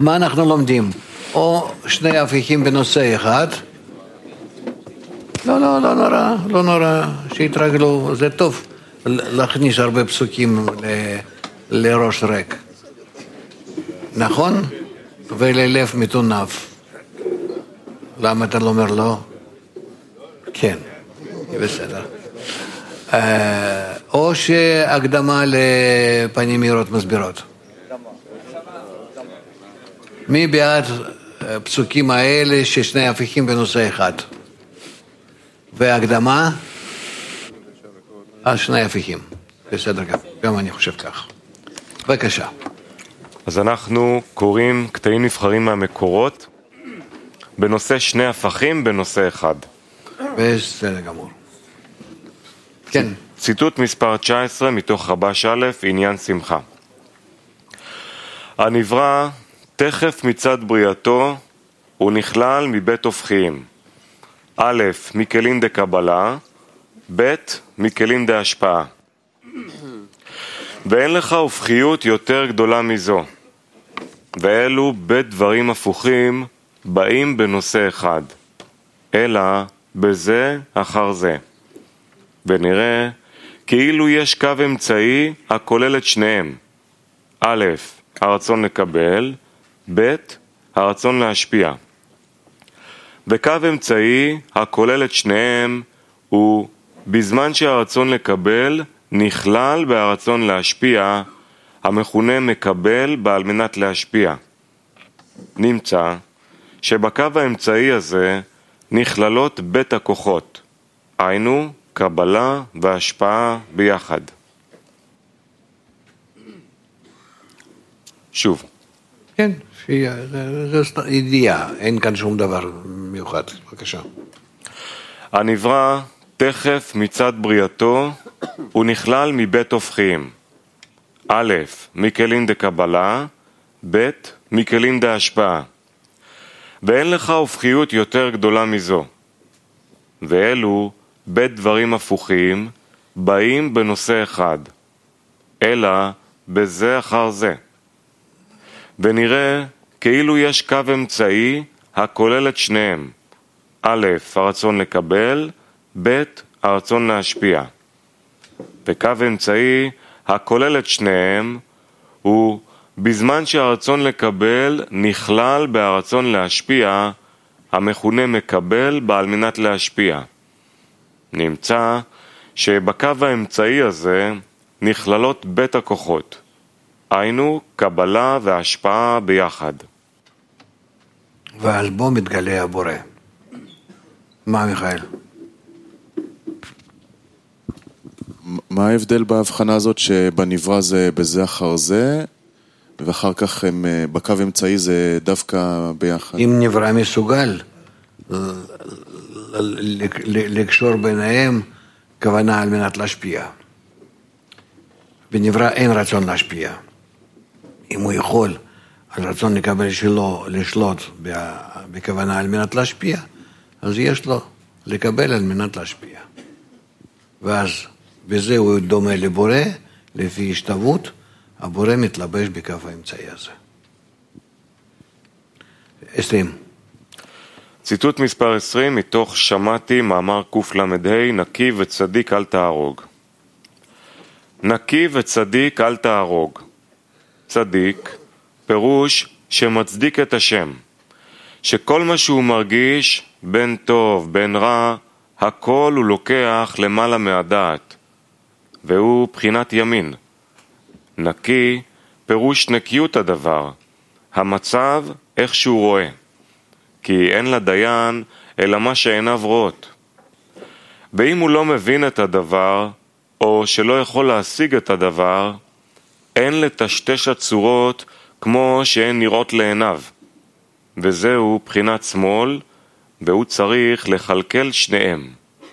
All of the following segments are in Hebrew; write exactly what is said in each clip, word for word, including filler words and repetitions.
מה אנחנו לומדים? או שני הפיכים בנושא אחד? לא, לא, לא נורא, לא נורא, שהתרגלו, זה טוב להכניס הרבה פסוקים ל, לראש ריק. נכון? וללב מטונף. למה אתה לא אומר לא? כן, בסדר. או שהקדמה לפנים מאירות מסבירות. מי בעד פסוקים האלה ששני הפיכים בנושא אחד? והקדמה? על שני הפיכים. בסדר גם, גם אני חושב כך. בבקשה. אז אנחנו קוראים קטעים נבחרים מהמקורות בנושא שני הפכים בנושא אחד. בסדר גמור. כן. ציטוט מספר תשע עשרה מתוך רבש א', עניין שמחה. הנברא תכף מצד בריאתו הוא נכלל מבית הופכיים. א', מכלים דקבלה, ב', מכלים דהשפעה. ואין לך הופכיות יותר גדולה מזו. ואלו בית דברים הפוכים באים בנושא אחד, אלא בזה אחר זה. ונראה כאילו יש קו אמצעי הכולל את שניהם. א', הרצון לקבל, ב', הרצון להשפיע. וקו אמצעי הכולל את שניהם הוא בזמן שהרצון לקבל נכלל בהרצון להשפיע, המכונה מקבל בעל מנת להשפיע. נמצא שבקו האמצעי הזה נכללות בית הכוחות, היינו קבלה והשפעה ביחד. שוב. כן, זו ידיעה, אין כאן שום דבר מיוחד. בבקשה. הנברא תכף מצד בריאתו הוא נכלל מבית הופכיים. א', מכלים דקבלה, ב', מכלים דהשפעה. ואין לך הופכיות יותר גדולה מזו. ואלו בית דברים הפוכים באים בנושא אחד, אלא בזה אחר זה. ונראה כאילו יש קו אמצעי הכולל את שניהם. א', הרצון לקבל, ב', הרצון להשפיע. וקו אמצעי הכולל את שניהם הוא בזמן שהרצון לקבל נכלל בהרצון להשפיע, המכונה מקבל בעל מנת להשפיע. נמצא שבקו האמצעי הזה נכללות בית הכוחות, היינו קבלה והשפעה ביחד. ואז בו מתגלה הבורא. מה מיכאל? מה ההבדל בהבחנה הזאת שבנברא זה בזה אחר זה, ואחר כך הם, בקו אמצעי זה דווקא ביחד? אם נברא מסוגל לקשור ביניהם כוונה על מנת להשפיע. בנברא אין רצון להשפיע. אם הוא יכול על רצון לקבל שלו לשלוט בכוונה על מנת להשפיע, אז יש לו לקבל על מנת להשפיע. ואז בזה הוא דומה לבורא, לפי השתוות, הבורא מתלבש בקו האמצעי הזה. עשרים. ציטוט מספר עשרים מתוך שמעתי מאמר קל"ה, נקי וצדיק אל תהרוג. נקי וצדיק אל תהרוג. צדיק, פירוש שמצדיק את השם, שכל מה שהוא מרגיש, בין טוב, בין רע, הכל הוא לוקח למעלה מהדעת, והוא בחינת ימין. נקי, פירוש נקיות הדבר, המצב איך שהוא רואה, כי אין לדיין אלא מה שעיניו רואות. ואם הוא לא מבין את הדבר, או שלא יכול להשיג את הדבר, אין לטשטש הצורות כמו שהן נראות לעיניו, וזהו בחינת שמאל, והוא צריך לחלקל שניהם.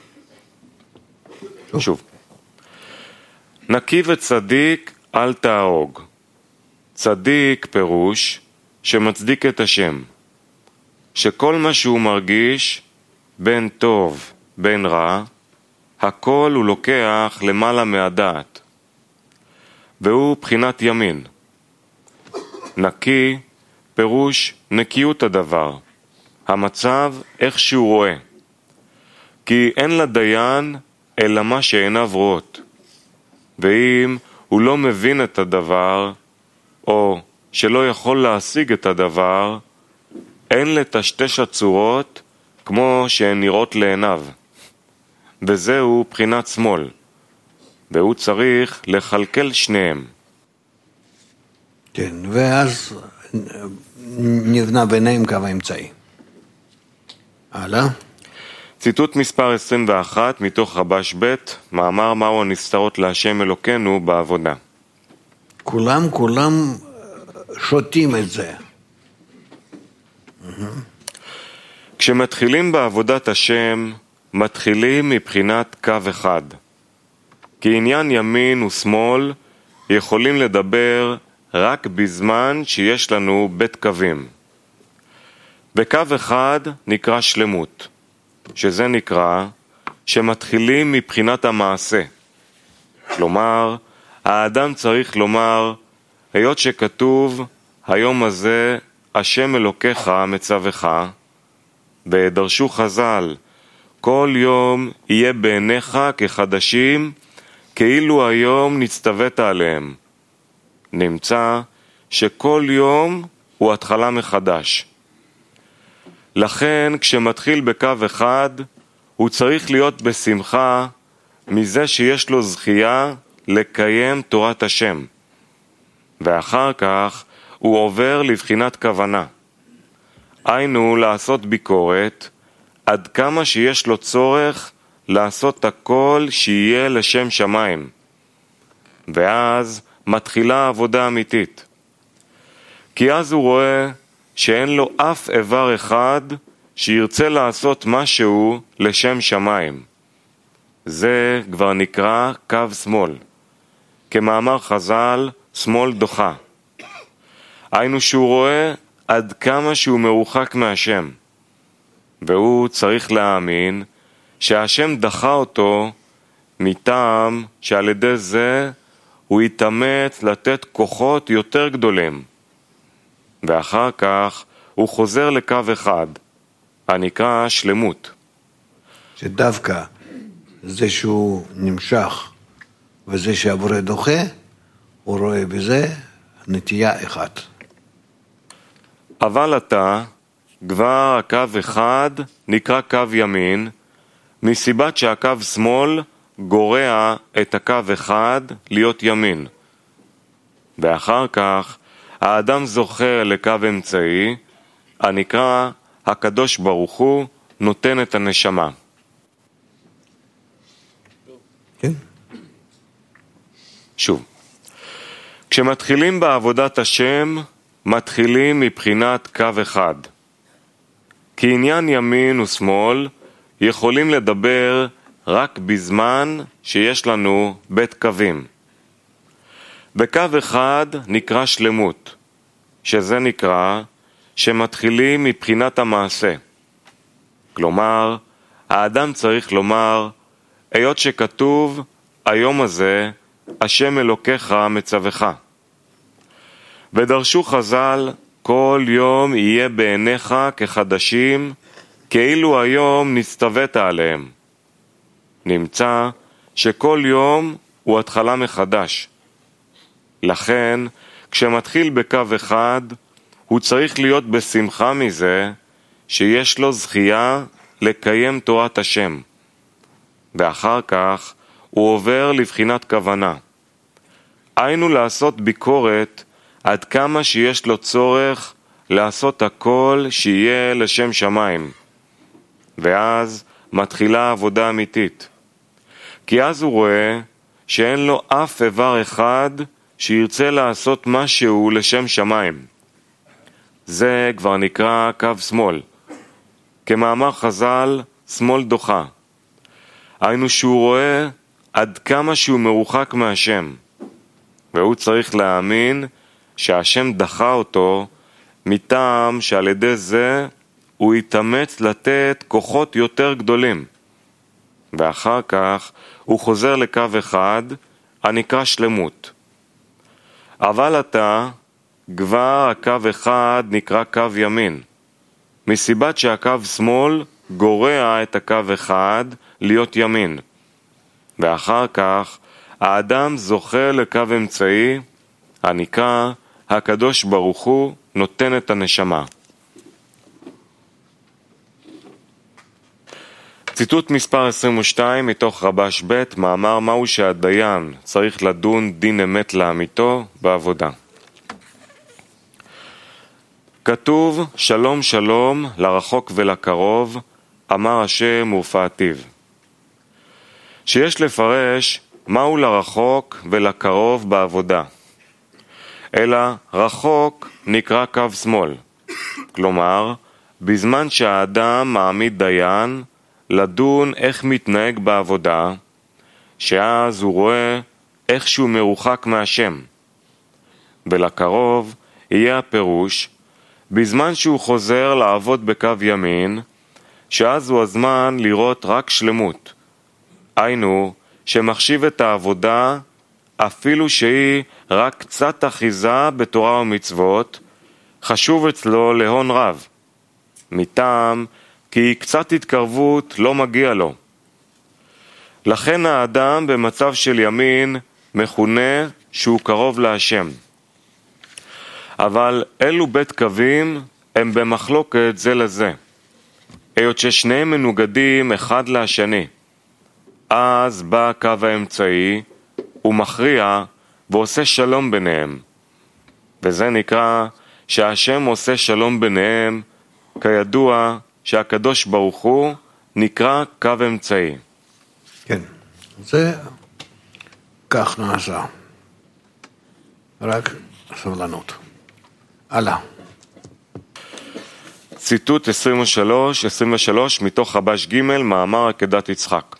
שוב. נקי וצדיק אל תהרוג. צדיק פירוש שמצדיק את השם, שכל מה שהוא מרגיש, בין טוב בין רע, הכל הוא לוקח למעלה מהדעת, והוא בחינת ימין. נקי פירוש נקיות הדבר, המצב איך שהוא רואה. כי אין לדיין אלא מה שעיניו רואות. ואם הוא לא מבין את הדבר, או שלא יכול להשיג את הדבר, אין לטשטש הצורות כמו שהן נראות לעיניו. וזהו בחינת שמאל, והוא צריך לחלקל שניהם. כן, ואז נבנה ביניהם קו האמצעי. הלאה. ציטוט מספר עשרים ואחת מתוך רבש ב', מאמר מהו הנסתרות להשם אלוקינו בעבודה. כולם, כולם שותים את זה. כשמתחילים בעבודת השם, מתחילים מבחינת קו אחד. כי עניין ימין ושמאל יכולים לדבר רק בזמן שיש לנו בית קווים. בקו אחד נקרא שלמות, שזה נקרא שמתחילים מבחינת המעשה. כלומר, האדם צריך לומר, היות שכתוב, היום הזה השם אלוקיך מצווך, ודרשו חז"ל, כל יום יהיה בעיניך כחדשים, כאילו היום נצטוות עליהם. נמצא שכל יום הוא התחלה מחדש. לכן כשמתחיל בקו אחד, הוא צריך להיות בשמחה מזה שיש לו זכייה לקיים תורת השם. ואחר כך הוא עובר לבחינת כוונה. היינו לעשות ביקורת עד כמה שיש לו צורך לעשות הכל שיהיה לשם שמיים. ואז מתחילה עבודה אמיתית. כי אז הוא רואה שאין לו אף איבר אחד שירצה לעשות משהו לשם שמיים. זה כבר נקרא קו שמאל. כמאמר חז"ל, שמאל דוחה. היינו שהוא רואה עד כמה שהוא מרוחק מהשם. והוא צריך להאמין שהשם דחה אותו מטעם שעל ידי זה הוא יתאמץ לתת כוחות יותר גדולים. ואחר כך הוא חוזר לקו אחד, הנקרא שלמות. שדווקא זה שהוא נמשך וזה שהבורא דוחה, הוא רואה בזה נטייה אחת. אבל אתה, כבר הקו אחד נקרא קו ימין, מסיבת שהקו שמאל גורע את הקו אחד להיות ימין. ואחר כך האדם זוכה לקו אמצעי, הנקרא הקדוש ברוך הוא נותן את הנשמה. כן. שוב, כשמתחילים בעבודת השם, מתחילים מבחינת קו אחד. כי עניין ימין ושמאל יכולים לדבר רק בזמן שיש לנו בית קווים. בקו אחד נקרא שלמות, שזה נקרא שמתחילים מבחינת המעשה. כלומר, האדם צריך לומר, היות שכתוב, היום הזה השם אלוקיך מצווך. ודרשו חז"ל, כל יום יהיה בעיניך כחדשים, כאילו היום נצטוות עליהם. נמצא שכל יום הוא התחלה מחדש. לכן, כשמתחיל בקו אחד, הוא צריך להיות בשמחה מזה שיש לו זכייה לקיים תורת השם. ואחר כך הוא עובר לבחינת כוונה. היינו לעשות ביקורת עד כמה שיש לו צורך לעשות הכל שיהיה לשם שמיים. ואז מתחילה עבודה אמיתית. כי אז הוא רואה שאין לו אף איבר אחד שירצה לעשות משהו לשם שמיים. זה כבר נקרא קו שמאל. כמאמר חז"ל, שמאל דוחה. היינו שהוא רואה עד כמה שהוא מרוחק מהשם. והוא צריך להאמין שהשם דחה אותו מטעם שעל ידי זה הוא יתאמץ לתת כוחות יותר גדולים. ואחר כך הוא חוזר לקו אחד, הנקרא שלמות. אבל אתה, כבר הקו אחד נקרא קו ימין, מסיבת שהקו שמאל גורע את הקו אחד להיות ימין, ואחר כך האדם זוכה לקו אמצעי הנקרא הקדוש ברוך הוא נותן את הנשמה. ציטוט מספר עשרים ושתיים מתוך רבש ב', מאמר מהו שהדיין צריך לדון דין אמת לאמיתו בעבודה. כתוב שלום שלום לרחוק ולקרוב, אמר השם ורפאתיו. שיש לפרש מהו לרחוק ולקרוב בעבודה. אלא רחוק נקרא קו שמאל. כלומר, בזמן שהאדם מעמיד דיין לדון איך מתנהג בעבודה, שאז הוא רואה איך שהוא מרוחק מהשם. ולקרוב יהיה הפירוש, בזמן שהוא חוזר לעבוד בקו ימין, שאז הוא הזמן לראות רק שלמות. היינו, שמחשיב את העבודה, אפילו שהיא רק קצת אחיזה בתורה ומצוות, חשוב אצלו להון רב. מטעם, כי קצת התקרבות לא מגיע לו. לכן האדם במצב של ימין מכונה שהוא קרוב להשם. אבל אלו בית קווים הם במחלוקת זה לזה, היות ששניהם מנוגדים אחד לשני. אז בא הקו האמצעי, הוא מכריע ועושה שלום ביניהם. וזה נקרא שהשם עושה שלום ביניהם, כידוע שהקדוש ברוך הוא נקרא קו אמצעי. כן, זה כך נעשה. רק סבלנות. הלאה. ציטוט עשרים ושלוש, עשרים ושלוש מתוך רבש ג', מאמר עקדת יצחק.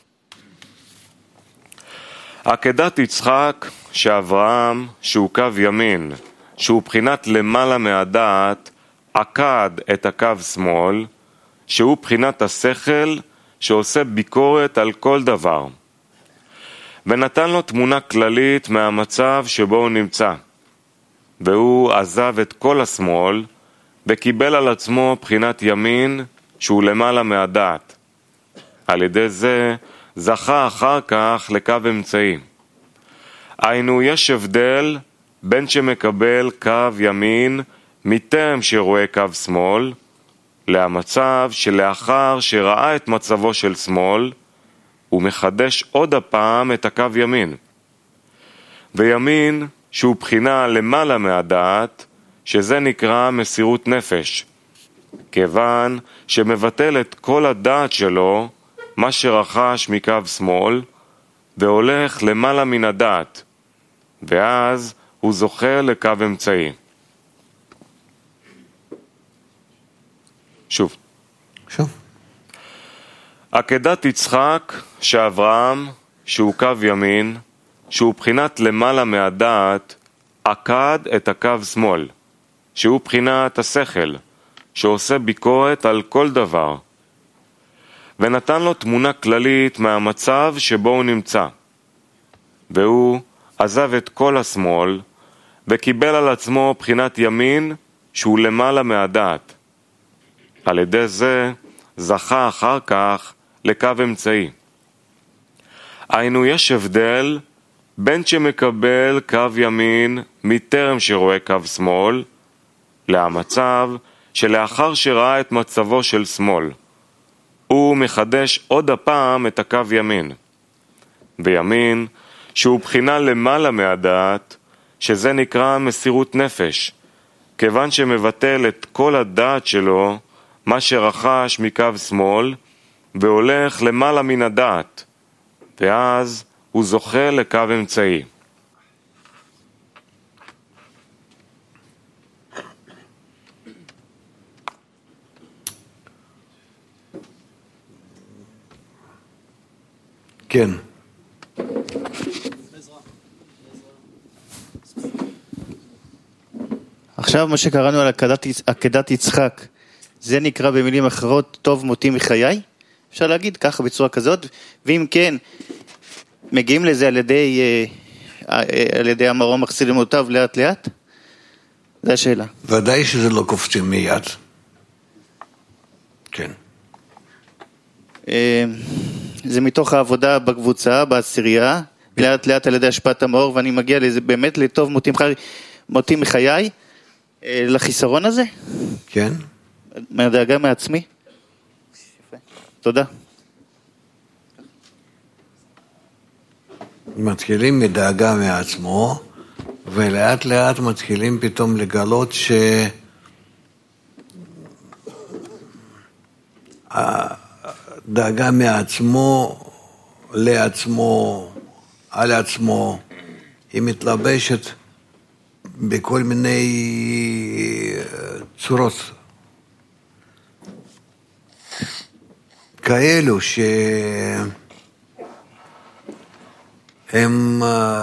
עקדת יצחק שאברהם, שהוא קו ימין, שהוא בחינת למעלה מהדעת, עקד את הקו שמאל, שהוא בחינת השכל שעושה ביקורת על כל דבר. ונתן לו תמונה כללית מהמצב שבו הוא נמצא. והוא עזב את כל השמאל וקיבל על עצמו בחינת ימין שהוא למעלה מהדעת. על ידי זה זכה אחר כך לקו אמצעי. היינו, יש הבדל בין שמקבל קו ימין מטרם שרואה קו שמאל, להמצב שלאחר שראה את מצבו של שמאל, הוא מחדש עוד הפעם את הקו ימין. וימין שהוא בחינה למעלה מהדעת, שזה נקרא מסירות נפש, כיוון שמבטל את כל הדעת שלו, מה שרכש מקו שמאל, והולך למעלה מן הדעת, ואז הוא זוכה לקו אמצעי. שוב. שוב. עקדת יצחק שאברהם, שהוא קו ימין, שהוא בחינת למעלה מהדעת, עקד את הקו שמאל, שהוא בחינת השכל, שעושה ביקורת על כל דבר, ונתן לו תמונה כללית מהמצב שבו הוא נמצא. והוא עזב את כל השמאל, וקיבל על עצמו בחינת ימין שהוא למעלה מהדעת. על ידי זה זכה אחר כך לקו אמצעי. היינו, יש הבדל בין שמקבל קו ימין מטרם שרואה קו שמאל, להמצב שלאחר שראה את מצבו של שמאל, הוא מחדש עוד הפעם את הקו ימין. וימין שהוא בחינה למעלה מהדעת, שזה נקרא מסירות נפש, כיוון שמבטל את כל הדעת שלו, מה שרכש מקו שמאל, והולך למעלה מן הדעת, ואז הוא זוכה לקו אמצעי. כן. עכשיו מה שקראנו על עקדת, עקדת יצחק, זה נקרא במילים אחרות טוב מותי מחיי? אפשר להגיד ככה בצורה כזאת, ואם כן, מגיעים לזה על ידי, על ידי המרום מחסיר למותיו לאט לאט? זו השאלה. ודאי שזה לא קופצים מיד. כן. זה מתוך העבודה בקבוצה, בעשירייה, לאט לאט על ידי השפעת המאור, ואני מגיע לזה באמת לטוב מותי, מותי מחיי, לחיסרון הזה. כן. מהדאגה מעצמי. תודה. מתחילים מדאגה מעצמו, ולאט לאט מתחילים פתאום לגלות ש... הדאגה מעצמו, לעצמו, על עצמו, היא מתלבשת בכל מיני צורות כאלו שהם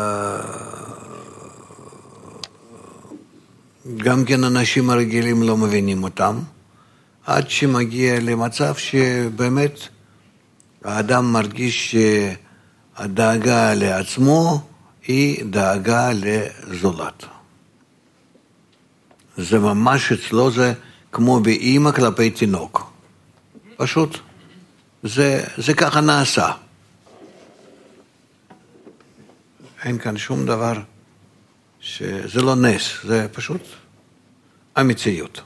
גם כן אנשים הרגילים לא מבינים אותם, עד שמגיע למצב שבאמת האדם מרגיש שהדאגה לעצמו היא דאגה לזולת. זה ממש אצלו, זה כמו באמא כלפי תינוק. פשוט, זה, זה ככה נעשה. אין כאן שום דבר, שזה לא נס, זה פשוט המציאות.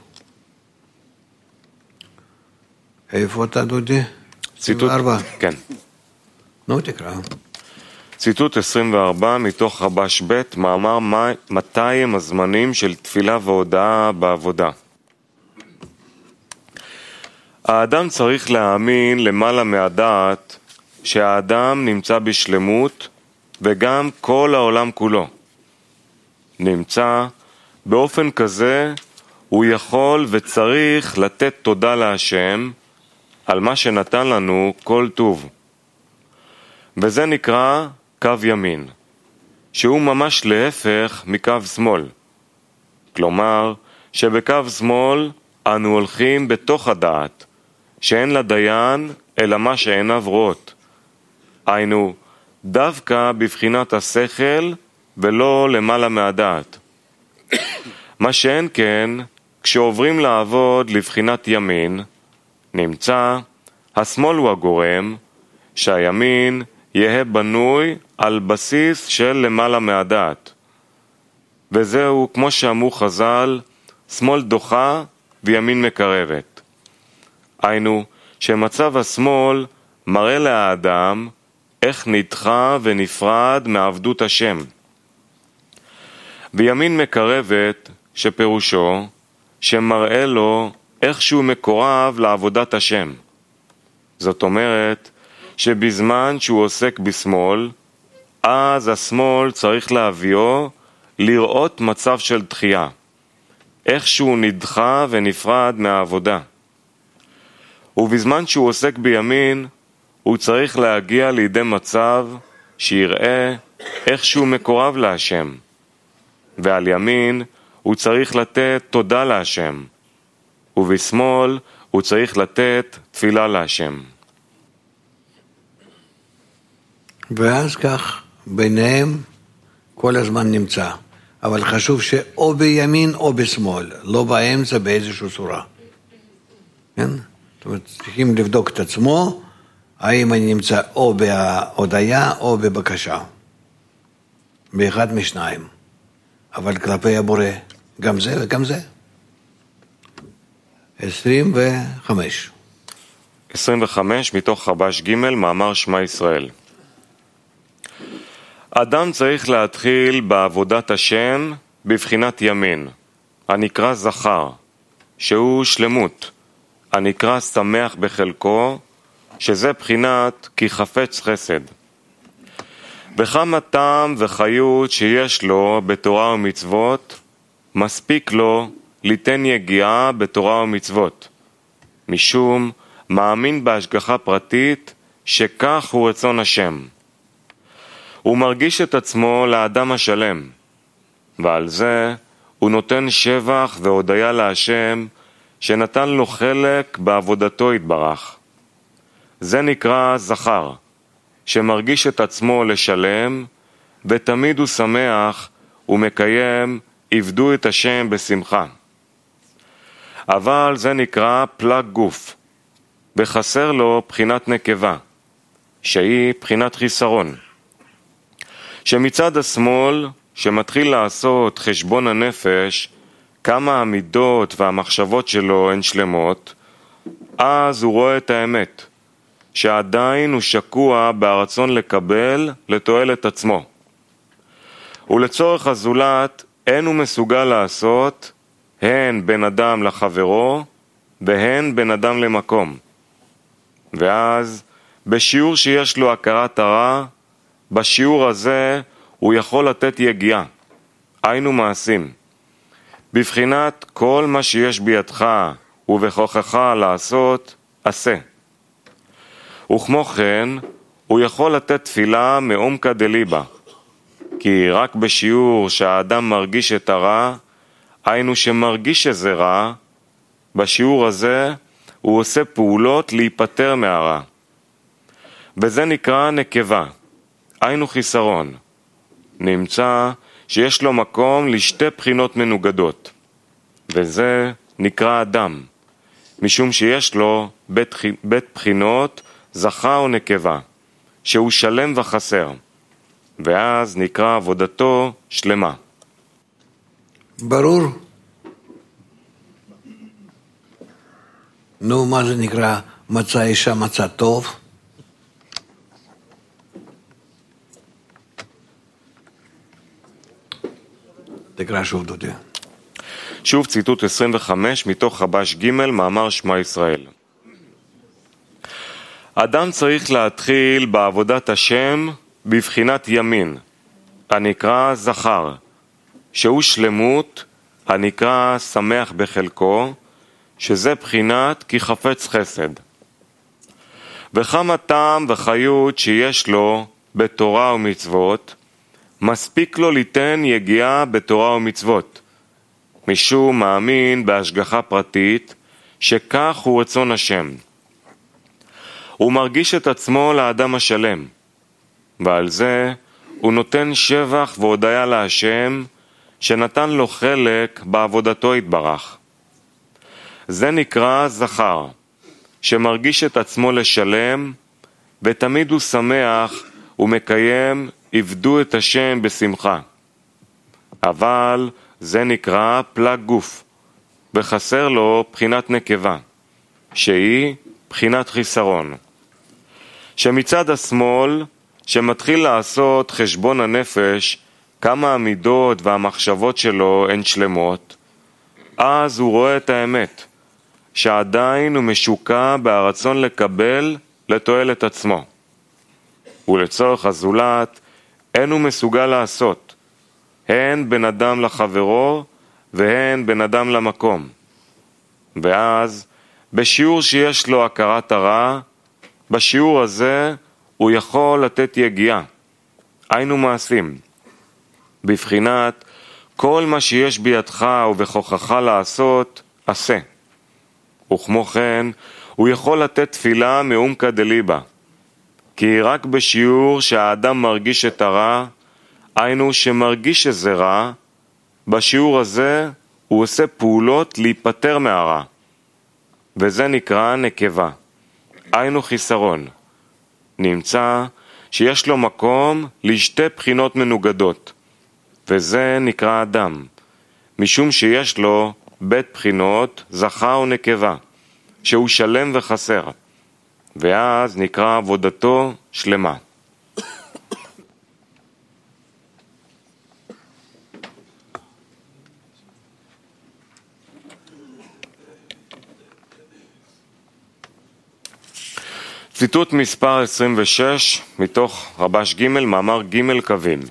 איפה אתה, דודי? ציטוט, כן. נו, תקרא. ציטוט עשרים וארבע מתוך רבש ב', מאמר מתי הם הזמנים של תפילה והודעה בעבודה. האדם צריך להאמין למעלה מהדעת שהאדם נמצא בשלמות וגם כל העולם כולו. נמצא באופן כזה הוא יכול וצריך לתת תודה להשם על מה שנתן לנו כל טוב. וזה נקרא קו ימין, שהוא ממש להפך מקו שמאל. כלומר, שבקו שמאל אנו הולכים בתוך הדעת, שאין לדיין אלא מה שעיניו רואות. היינו, דווקא בבחינת השכל ולא למעלה מהדעת. מה שאין כן, כשעוברים לעבוד לבחינת ימין, נמצא, השמאל הוא הגורם, שהימין יהיה בנוי על בסיס של למעלה מהדעת. וזהו, כמו שאמרו חז"ל, שמאל דוחה וימין מקרבת. היינו, שמצב השמאל מראה לאדם איך נדחה ונפרד מעבדות השם. וימין מקרבת, שפירושו, שמראה לו איך שהוא מקורב לעבודת השם. זאת אומרת, שבזמן שהוא עוסק בשמאל, אז השמאל צריך להביאו לראות מצב של דחייה. איך שהוא נדחה ונפרד מהעבודה. ובזמן שהוא עוסק בימין, הוא צריך להגיע לידי מצב שיראה איך שהוא מקורב להשם. ועל ימין הוא צריך לתת תודה להשם. ובשמאל הוא צריך לתת תפילה להשם. ואז כך ביניהם כל הזמן נמצא. אבל חשוב שאו בימין או בשמאל, לא באמצע באיזושהי צורה. כן? זאת אומרת, צריכים לבדוק את עצמו, האם אני נמצא או בהודעה או בבקשה. באחד משניים. אבל כלפי הבורא, גם זה וגם זה. עשרים וחמש. עשרים וחמש מתוך רבש ג', מאמר שמע ישראל. אדם צריך להתחיל בעבודת השם בבחינת ימין, הנקרא זכר, שהוא שלמות, הנקרא שמח בחלקו, שזה בחינת כי חפץ חסד. וכמה טעם וחיות שיש לו בתורה ומצוות, מספיק לו ליתן יגיעה בתורה ומצוות, משום מאמין בהשגחה פרטית שכך הוא רצון השם. הוא מרגיש את עצמו לאדם השלם, ועל זה הוא נותן שבח והודיה להשם שנתן לו חלק בעבודתו יתברך. זה נקרא זכר, שמרגיש את עצמו לשלם, ותמיד הוא שמח ומקיים עבדו את השם בשמחה. אבל זה נקרא פלג גוף, וחסר לו בחינת נקבה, שהיא בחינת חיסרון. שמצד השמאל, שמתחיל לעשות חשבון הנפש, כמה המידות והמחשבות שלו הן שלמות, אז הוא רואה את האמת, שעדיין הוא שקוע ברצון לקבל לתועלת עצמו. ולצורך הזולת אין הוא מסוגל לעשות הן בין אדם לחברו והן בין אדם למקום. ואז בשיעור שיש לו הכרת הרע, בשיעור הזה הוא יכול לתת יגיעה, היינו מעשים. בבחינת כל מה שיש בידך ובכוחך לעשות, עשה. וכמו כן, הוא יכול לתת תפילה מעומקא דליבא, כי רק בשיעור שהאדם מרגיש את הרע, היינו שמרגיש שזה רע, בשיעור הזה הוא עושה פעולות להיפטר מהרע. וזה נקרא נקבה, היינו חיסרון. נמצא שיש לו מקום לשתי בחינות מנוגדות, וזה נקרא אדם, משום שיש לו בית, בית בחינות זכר או נקבה, שהוא שלם וחסר, ואז נקרא עבודתו שלמה. ברור? נו, מה זה נקרא מצא אישה מצא טוב? תקרא שוב דודי. שוב ציטוט עשרים וחמש מתוך חבש ג' מאמר שמע ישראל. אדם צריך להתחיל בעבודת השם בבחינת ימין, הנקרא זכר, שהוא שלמות, הנקרא שמח בחלקו, שזה בחינת כי חפץ חסד. וכמה טעם וחיות שיש לו בתורה ומצוות, מספיק לו ליתן יגיעה בתורה ומצוות, משום מאמין בהשגחה פרטית, שכך הוא רצון השם. הוא מרגיש את עצמו לאדם השלם, ועל זה הוא נותן שבח והודיה להשם, שנתן לו חלק בעבודתו יתברך. זה נקרא זכר, שמרגיש את עצמו לשלם, ותמיד הוא שמח ומקיים עבדו את השם בשמחה. אבל זה נקרא פלג גוף, וחסר לו בחינת נקבה, שהיא בחינת חיסרון. שמצד השמאל, שמתחיל לעשות חשבון הנפש, כמה המידות והמחשבות שלו הן שלמות, אז הוא רואה את האמת, שעדיין הוא משוקע ברצון לקבל לתועלת עצמו. ולצורך הזולת, אין הוא מסוגל לעשות, הן בין אדם לחברו והן בין אדם למקום. ואז, בשיעור שיש לו הכרת הרע, בשיעור הזה הוא יכול לתת יגיעה, היינו מעשים. בבחינת כל מה שיש בידך ובכוחך לעשות, עשה. וכמו כן, הוא יכול לתת תפילה מעומקא דליבא, כי רק בשיעור שהאדם מרגיש את הרע, היינו שמרגיש שזה רע, בשיעור הזה הוא עושה פעולות להיפטר מהרע. וזה נקרא נקבה, היינו חיסרון. נמצא שיש לו מקום לשתי בחינות מנוגדות, וזה נקרא אדם, משום שיש לו בית בחינות זכר ונקבה, שהוא שלם וחסר, ואז נקרא עבודתו שלמה. ציטוט מספר עשרים ושש מתוך רבש ג' מאמר ג' קווים.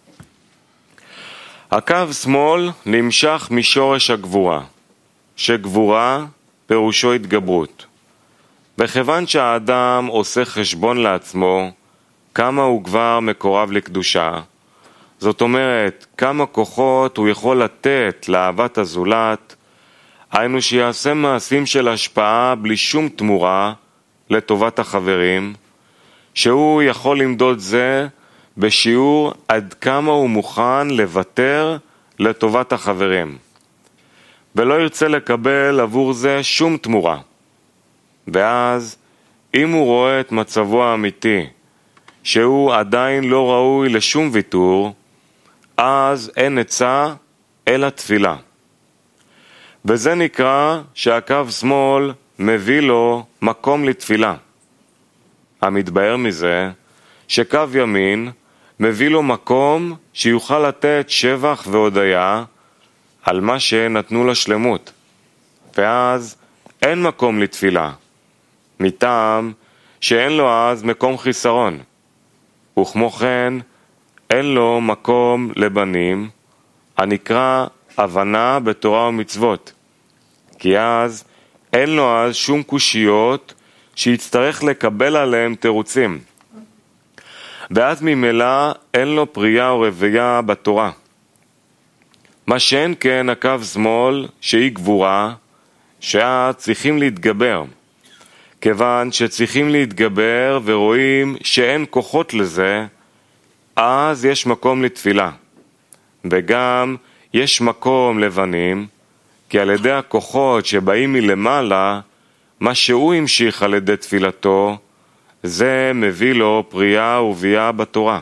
הקו שמאל נמשך משורש הגבורה, שגבורה פירושו התגברות. וכיוון שהאדם עושה חשבון לעצמו כמה הוא כבר מקורב לקדושה, זאת אומרת כמה כוחות הוא יכול לתת לאהבת הזולת, היינו שיעשה מעשים של השפעה בלי שום תמורה לטובת החברים, שהוא יכול למדוד זה בשיעור עד כמה הוא מוכן לוותר לטובת החברים, ולא ירצה לקבל עבור זה שום תמורה. ואז, אם הוא רואה את מצבו האמיתי, שהוא עדיין לא ראוי לשום ויתור, אז אין עצה אלא תפילה. וזה נקרא שהקו שמאל מביא לו מקום לתפילה. המתבאר מזה שקו ימין מביא לו מקום שיוכל לתת שבח והודיה על מה שנתנו לשלמות, ואז אין מקום לתפילה, מטעם שאין לו אז מקום חיסרון, וכמו כן אין לו מקום לבנים, הנקרא הבנה בתורה ומצוות, כי אז אין לו אז שום קושיות שיצטרך לקבל עליהם תירוצים, ואז ממילא אין לו פרייה או רבייה בתורה. מה שאין כן הקו שמאל שהיא גבורה, שאז צריכים להתגבר, כיוון שצריכים להתגבר ורואים שאין כוחות לזה, אז יש מקום לתפילה, וגם יש מקום לבנים, כי על ידי הכוחות שבאים מלמעלה, מה שהוא המשיך על ידי תפילתו, זה מביא לו פרייה ובייה בתורה.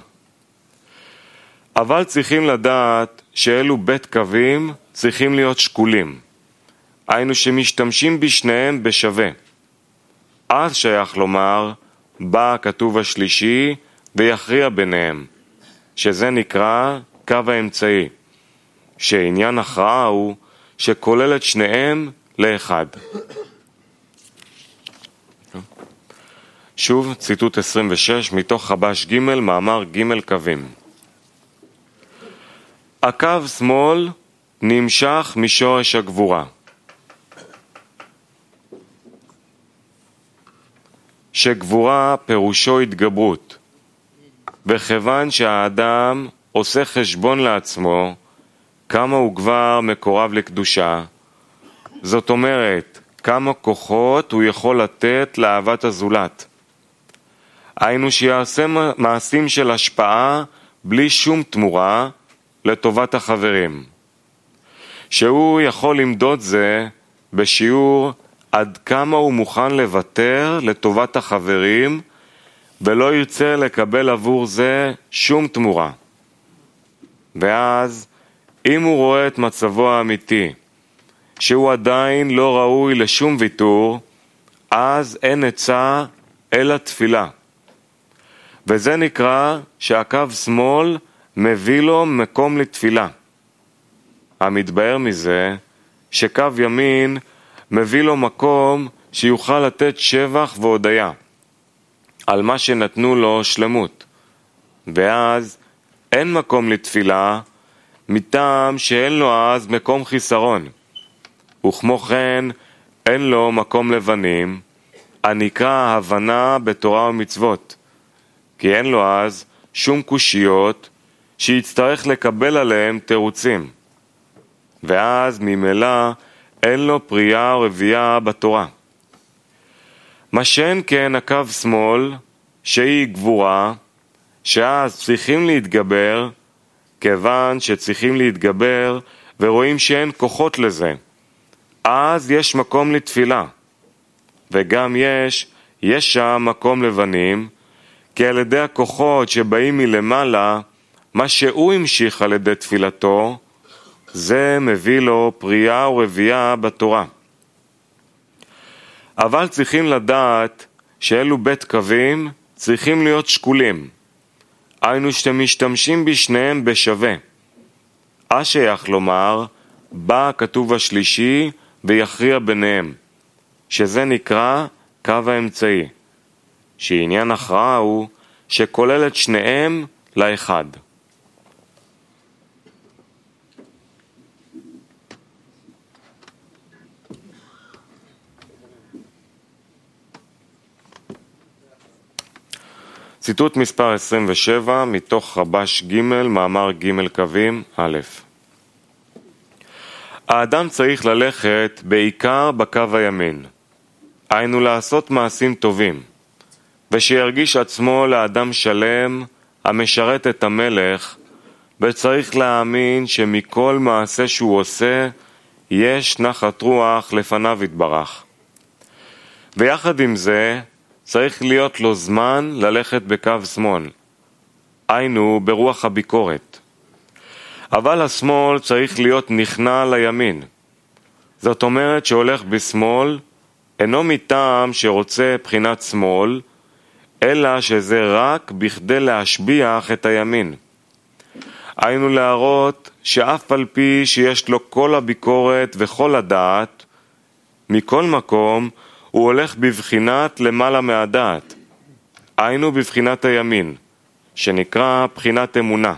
אבל צריכים לדעת שאלו בית קווים צריכים להיות שקולים, היינו שמשתמשים בשניהם בשווה. אז שייך לומר, בא הכתוב השלישי ויכריע ביניהם, שזה נקרא קו האמצעי, שעניין הכרעה הוא שכולל את שניהם לאחד. שוב, ציטוט עשרים ושש מתוך חבש ג' מאמר ג' קווים. הקו שמאל נמשך משורש הגבורה, שגבורה פירושו התגברות, וכיוון שהאדם עושה חשבון לעצמו כמה הוא כבר מקורב לקדושה, זאת אומרת כמה כוחות הוא יכול לתת לאהבת הזולת, היינו שיעשה מעשים של השפעה בלי שום תמורה לטובת החברים, שהוא יכול למדוד זה בשיעור עד כמה הוא מוכן לוותר לטובת החברים ולא ירצה לקבל עבור זה שום תמורה. ואז אם הוא רואה את מצבו האמיתי, שהוא עדיין לא ראוי לשום ויתור, אז אין עצה אלא תפילה. וזה נקרא שהקו שמאל מביא לו מקום לתפילה. המתבאר מזה שקו ימין מביא לו מקום שיוכל לתת שבח והודיה על מה שנתנו לו שלמות, ואז אין מקום לתפילה מטעם שאין לו אז מקום חיסרון, וכמו כן אין לו מקום לבנים, הנקרא הבנה בתורה ומצוות, כי אין לו אז שום קושיות שיצטרך לקבל עליהם תירוצים, ואז ממילא אין לו פרייה או רבייה בתורה. מה שאין כן הקו שמאל, שהיא גבורה, שאז צריכים להתגבר, כיוון שצריכים להתגבר ורואים שאין כוחות לזה, אז יש מקום לתפילה, וגם יש, יש שם מקום לבנים, כי על ידי הכוחות שבאים מלמעלה, מה שהוא המשיך על ידי תפילתו, זה מביא לו פרייה ורבייה בתורה. אבל צריכים לדעת שאלו בית קווים צריכים להיות שקולים, היינו שאתם משתמשים בשניהם בשווה. אז שייך לומר, בא הכתוב השלישי ויכריע ביניהם, שזה נקרא קו האמצעי, שעניין הכרעה הוא שכולל את שניהם לאחד. ציטוט מספר עשרים ושבע מתוך חבש ג' מאמר ג' קווים א'. האדם צריך ללכת בעיקר בקו הימין, היינו לעשות מעשים טובים, ושירגיש עצמו לאדם שלם המשרת את המלך, וצריך להאמין שמכל מעשה שהוא עושה יש נחת רוח לפניו יתברך. ויחד עם זה צריך להיות לו זמן ללכת בקו שמאל, היינו ברוח הביקורת. אבל השמאל צריך להיות נכנע לימין. זאת אומרת שהולך בשמאל אינו מטעם שרוצה בחינת שמאל, אלא שזה רק בכדי להשביח את הימין. היינו להראות שאף על פי שיש לו כל הביקורת וכל הדעת, מכל מקום הוא הולך בבחינת למעלה מהדעת. היינו בבחינת הימין, שנקרא בחינת אמונה.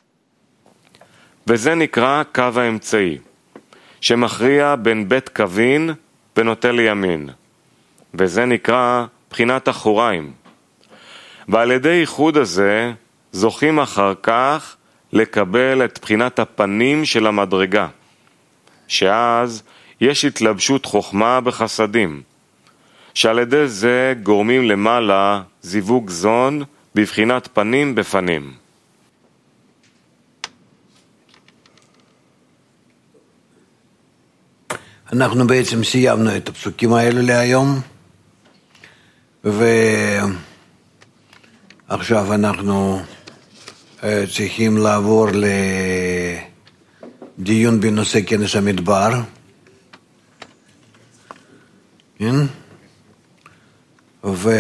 וזה נקרא קו האמצעי, שמכריע בין בית קווין ונוטה לימין. וזה נקרא בחינת אחוריים. ועל ידי ייחוד הזה זוכים אחר כך לקבל את בחינת הפנים של המדרגה, שאז יש התלבשות חוכמה בחסדים, שעל ידי זה גורמים למעלה זיווג זון בבחינת פנים בפנים. אנחנו בעצם סיימנו את הפסוקים האלו להיום, ועכשיו אנחנו צריכים לעבור לדיון בנושא כנס המדבר. כן? ו...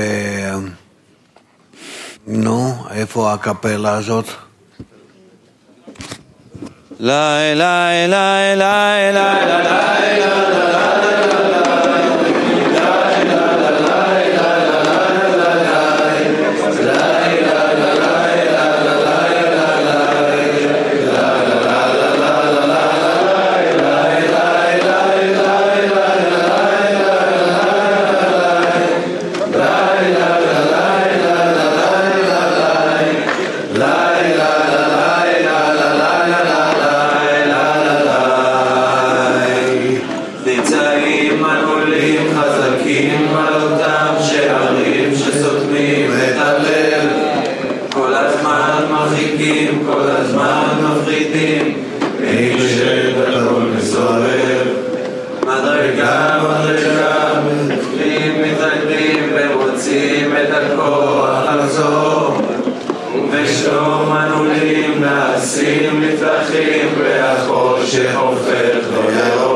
נו, איפה הקפלה הזאת? לילה, לילה, לילה, לילה, שים מתרחים והחושך הופך לא ירוק